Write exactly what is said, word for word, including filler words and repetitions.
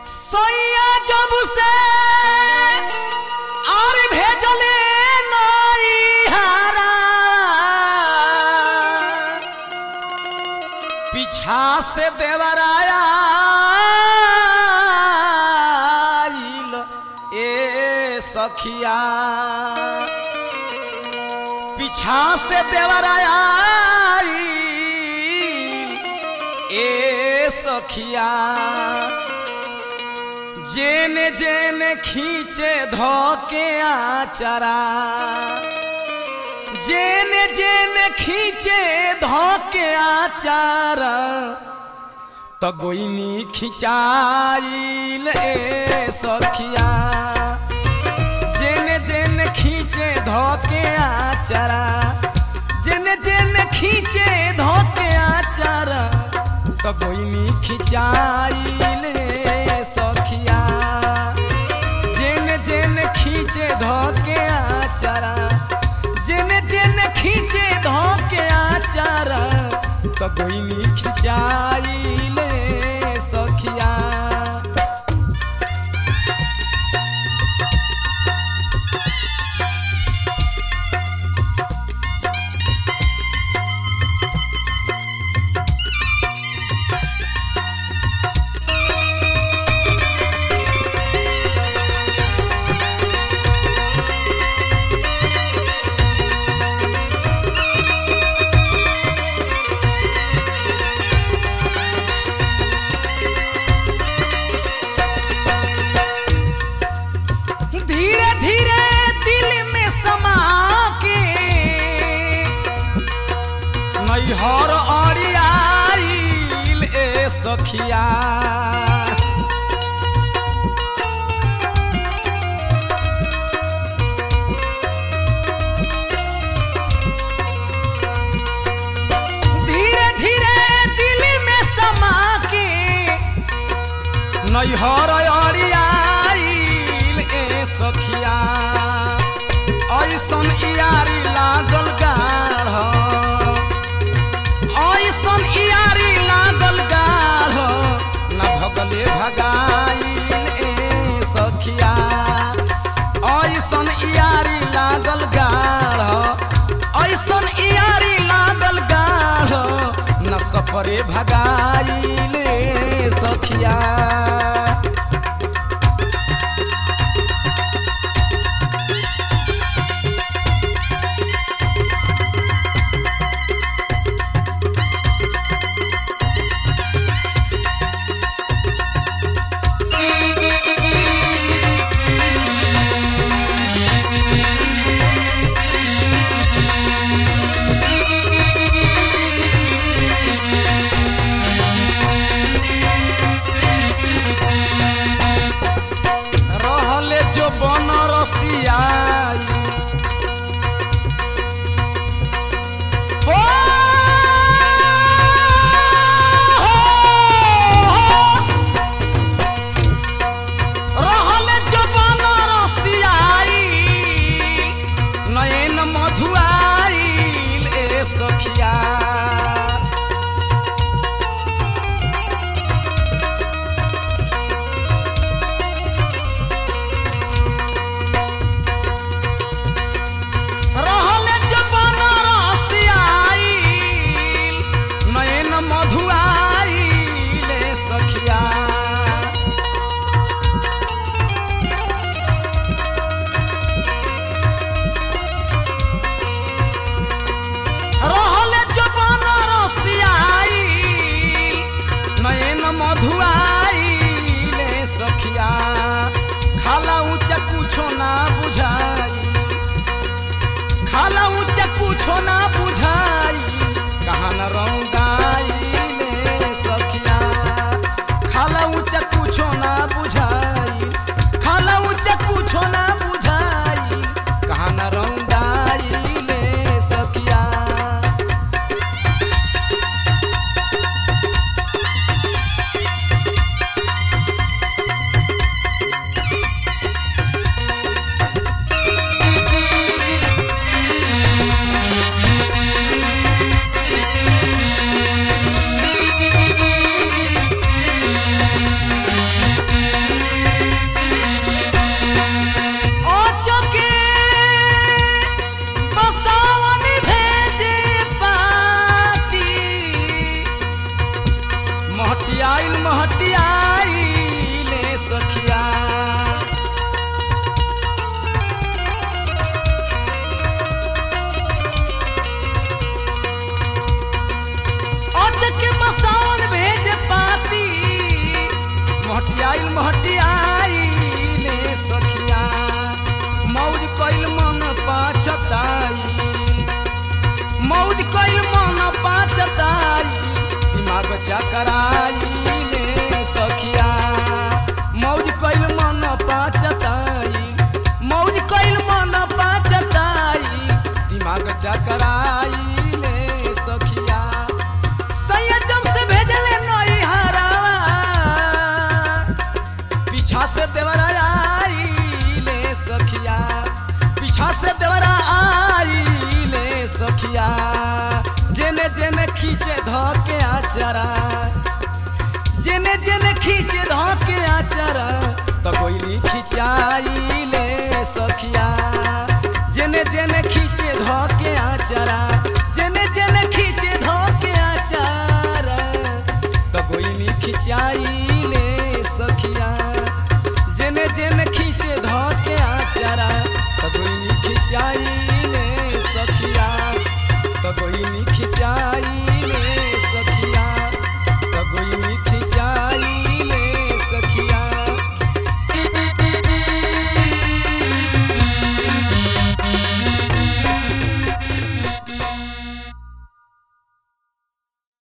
सोया जब से और भेजले नाई हारा पीछा से देवराया ए सखिया पीछा से देवराया ए सखिया जेने जेने खींचे धोके आचरा जेने जेने खींचे धोके आचरा तो गोइनी खिंचाइल ए सखिया जेने जेने खींचे धोके आचरा जेने जेने खींचे धोके आचरा तो गोइनी खिंचाइल ए सखिया जेने जेने खींचे धोके आचरा जेने जेने खींचे धोके आचरा तो गोइनी खिंचाइल ए सखिया हर अड़ियाइल ए सखिया धीरे धीरे दिल में समा के नैहर अड़ियाइल ए सखिया ऐसन यारी लागल गाढ़ भगले भगाइल ए सखिया ऐसन यारी लागल गाढ़ ऐसन यारी लागल गाढ़ न सफरे भगाइल ए सखिया जो बनरसियाई हो रहले जो बनरसियाई नयन मधुआइल ए सखिया चकराइले सखिया मौज कइल मन पाचताई मौज कइल मन पाचताई दिमाग चकराइले सखिया संयम से भेजले नई हरावा पीछा से देवरा आइले सखिया पीछा से देवरा आइले सखिया जेने जेने खींचे धके आचरा जेने जेने खींचे धके